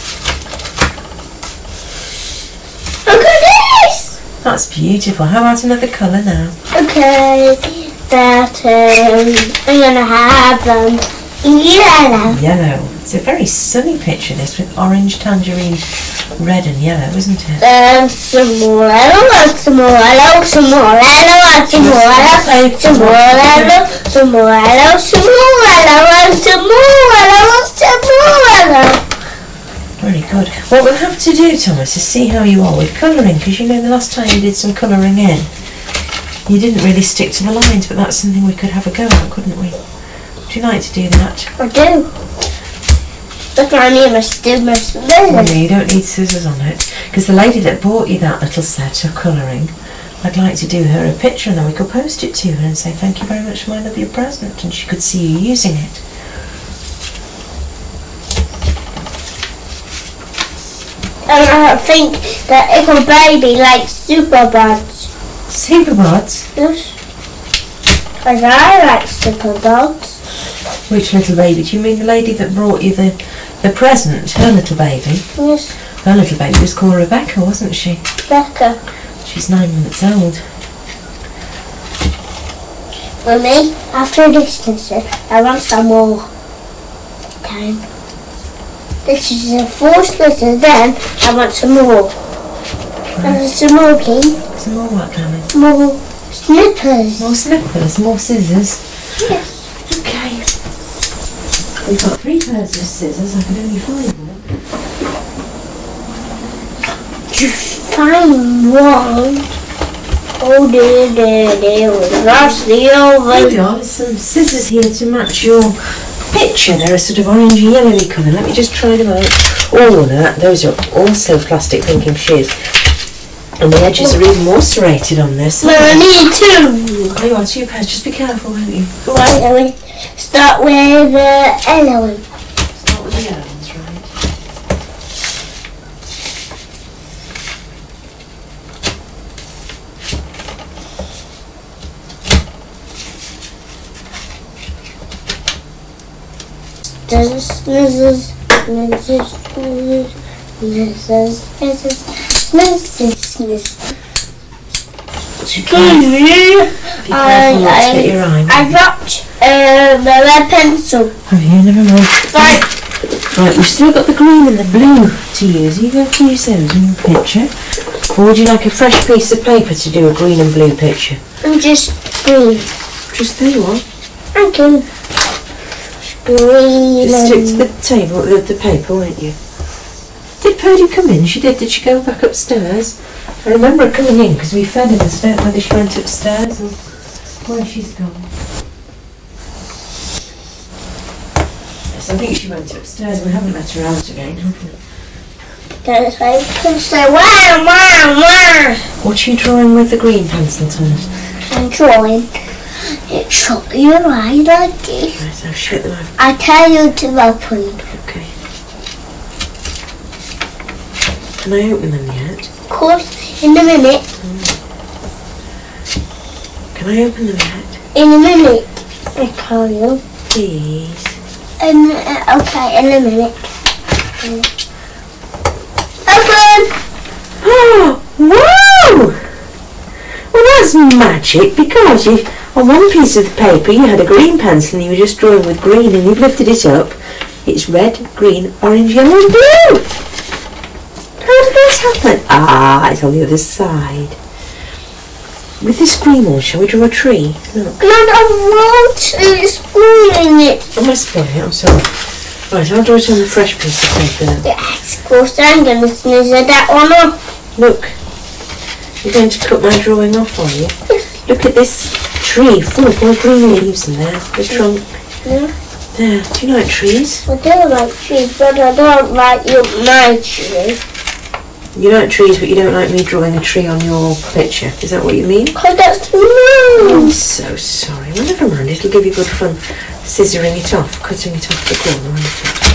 Look at this! That's beautiful. How about another colour now? Okay, that um, I'm gonna have them in yellow. Yellow. It's a very sunny picture, this, with orange, tangerine, red and yellow, isn't it? And some more yellow, and some more yellow, some more yellow, and some more yellow, some more yellow, some more yellow, some more yellow, and some more yellow, and some more yellow. Very good. What we'll have to do, Thomas, is see how you are with colouring, because you know the last time you did some colouring in, you didn't really stick to the lines, but that's something we could have a go at, couldn't we? Would you like to do that? I do. Look, I need my scissors. No, you don't need scissors on it, because the lady that bought you that little set of colouring, I'd like to do her a picture and then we could post it to her and say thank you very much for my lovely present, and she could see you using it. And I think that little baby likes super buds. Super buds? Yes. And I like super buds. Which little baby? Do you mean the lady that brought you the, the present? Her little baby? Yes. Her little baby was called Rebecca, wasn't she? Becca. She's nine months old. Mummy, after this lesson, I want some more time. This is the fourth lesson, then I want some more. Right. And some more, please. Some more what, Cammy? More snippers. More snippers, more scissors. Yes. Okay. We've got three pairs of scissors, I can only find one. Just find one. Oh dear, dear, dear, that's the Here over. we are, there's some scissors here to match your picture. They're a sort of orangey yellowy colour. Let me just try them out. Oh, that, those are also plastic thinking shears. And the edges are even more serrated on this. No, I need two. Oh, you want two pairs, just be careful, won't you? Right, I will start with the yellow one. Start with the yellow ones, right? Scissors, scissors, scissors, scissors, scissors, scissors, scissors. Excuse me, Be careful not to hit your eye. I dropped uh, the red pencil. Have you? Never mind. Right. Right, we've still got the green and the blue to use. Are you going to use those in your picture? Or would you like a fresh piece of paper to do a green and blue picture? I'm just green. Just there you are. I can green. Just stick to the table with the paper, won't you? Did Purdy come in? She did. Did she go back upstairs? I remember her coming in because we fed her. I don't know whether she went upstairs or where she's gone. Yes, I think she went upstairs. We haven't let her out again, have we? Because I can say wow, wow, wow. What are you drawing with the green pencil, Thomas? I'm drawing. It's shut your eyes like this. Right, I'll shut them over. I tell you to open. Okay. Can I open them yet? Of course, in a minute. Can I open them yet? In a minute. I tell you. Please. In, uh, okay, in a minute. Open! Oh, wow! Well, that's magic, because you, on one piece of the paper you had a green pencil and you were just drawing with green, and you've lifted it up. It's red, green, orange, yellow and blue! How did this happen? Ah, it's on the other side. With this green one, shall we draw a tree? Look. No, I want it's spoiling it. I must spoil it, I'm sorry. Right, I'll draw it on a fresh piece of paper then. Yes, of course, I'm going to snizz that one off. Look, you're going to cut my drawing off, are you? Look at this tree full of all green leaves in there, the trunk. Yeah. There, do you like trees? I do like trees, but I don't like you, my tree. You like trees, but you don't like me drawing a tree on your picture. Is that what you mean? Because that's I'm mine. so sorry. Well, never mind. It'll give you good fun scissoring it off, cutting it off the corner, won't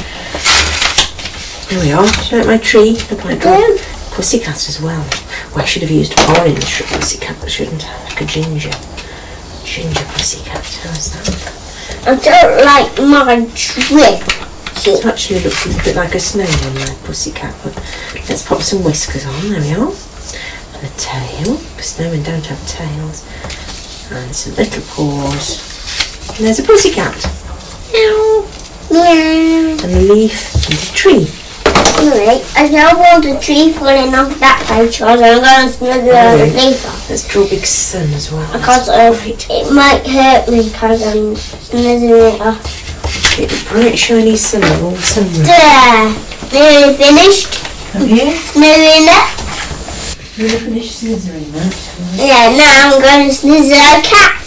it? There we are. Do you like my tree? I might draw a pussycat as well. Well, I should have used orange for a pussycat, shouldn't I? Like a ginger. Ginger pussycat. How's that? I don't like my tree. It actually looks a little bit like a snowman, like pussycat, but let's pop some whiskers on, there we are. And a tail, because snowmen don't have tails. And some little paws. And there's a pussycat. Meow. Meow. And a leaf and a tree. Anyway, I don't want a tree falling off that page because I'm going to smother Oh, the yeah. leaf off. Let's draw a big sun as well. Because uh, it might hurt me because I'm smothering it off. Get a bright shiny sun of all sunrise. There. Nearly finished. Have you? Smothering it. You're going to finish scissoring that. Yeah, now I'm going to snizzer a cat.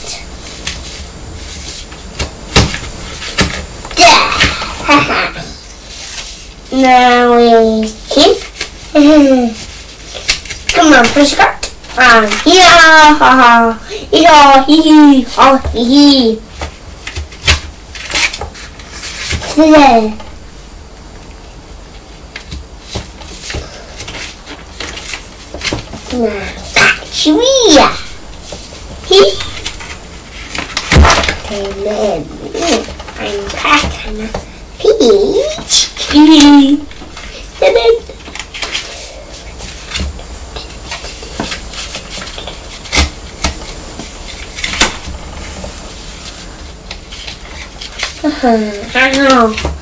There. Now we keep. Come on, pussycat. And yeah, ha ha. Yeah, hee hee, ha hee hee. There. Now, catch me. Hee. And then I'm packing a peach. And then uh-huh. I know.